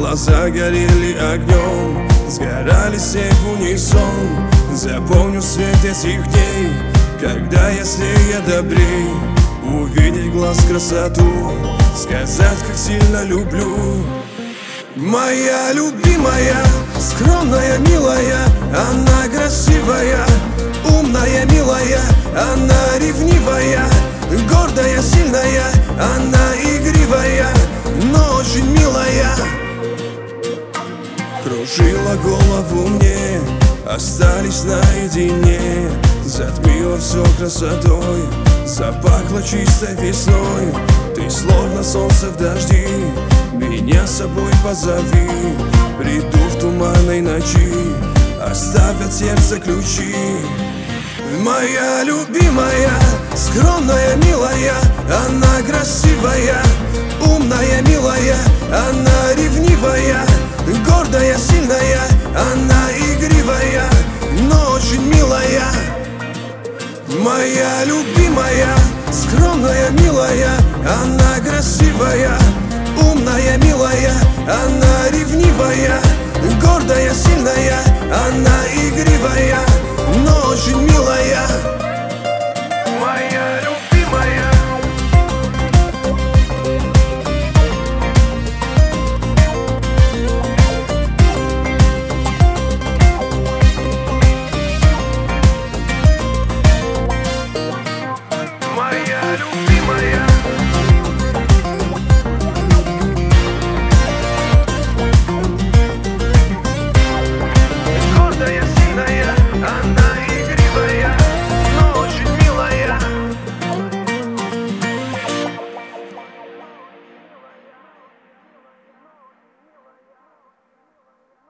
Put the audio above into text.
Глаза горели огнем, сгорали все в унисон. Запомню свет этих дней, когда я с ней добрей. Увидеть глаз красоту, сказать, как сильно люблю. Моя любимая, скромная, милая, она красивая, умная, милая, она ревнивая, гордая, сильная, она игривая, но очень милая. Кружила голову мне, остались наедине. Затмила все красотой, запахло чистой весной. Ты словно солнце в дожди, меня с собой позови. Приду в туманной ночи, оставь от сердца ключи. Моя любимая, скромная, милая, она красивая, умная, милая, она ревнивая, гордая, сильная, она игривая, но очень милая. Моя любимая, скромная, милая, она красивая, умная, милая, она ревнивая, гордая, сильная, она игривая, но очень милая. Моя любимая. Моя любимая.